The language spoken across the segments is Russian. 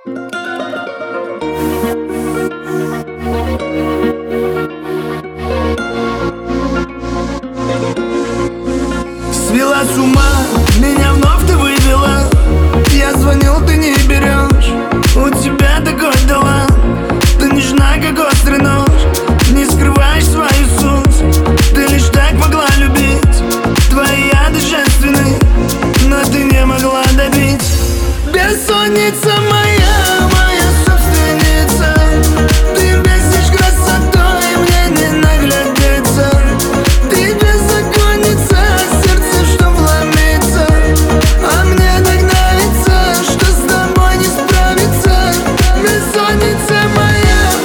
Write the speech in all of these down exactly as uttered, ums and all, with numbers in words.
Свела с ума, меня вновь ты вывела. Я звонил, ты не берешь. У тебя такой талант, ты нежна, как острый нож. Не скрываешь свою суть, ты лишь так могла любить. Твои яды женственны, но ты не могла добить. Бессонница моя, моя собственница. Ты бесишь красотой, мне не наглядеться. Ты беззаконница, сердце, что вломится. А мне так нравится, что с тобой не справиться. Бессонница моя.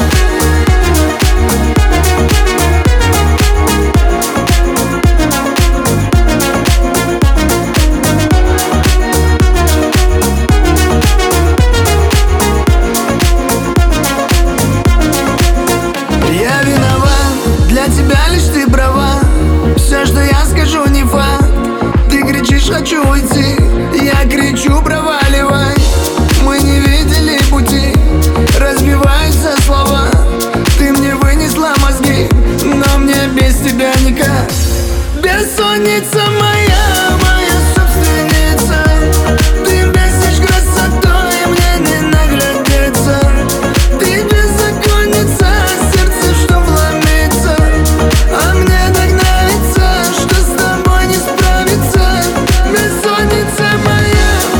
Я виноват, для тебя лишь ты права. Все, что я скажу, не факт. Ты кричишь, хочу уйти, я кричу, проваливай. Мы не видели пути, разбиваются слова. Ты мне вынесла мозги, но мне без тебя никак. Бессонница моя, моя собственница. Ты бесишь красотой, мне не наглядеться. Ты беззаконница, сердце, что вломится. А мне так нравится, что с тобой не справиться. Бессонница моя.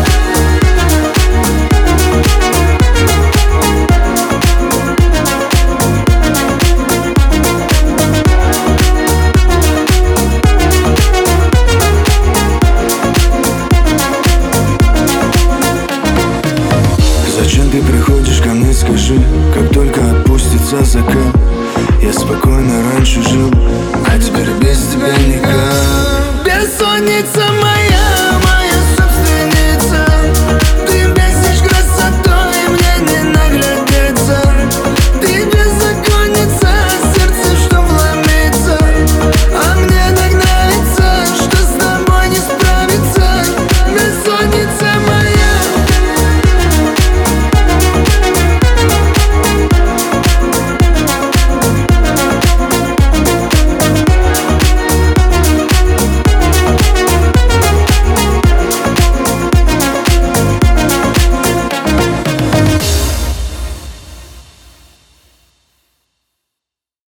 Зачем ты приходишь ко мне, скажи? Как только отпустится закат, я спокойно раньше жил, а теперь без тебя никак. Бессонница моя.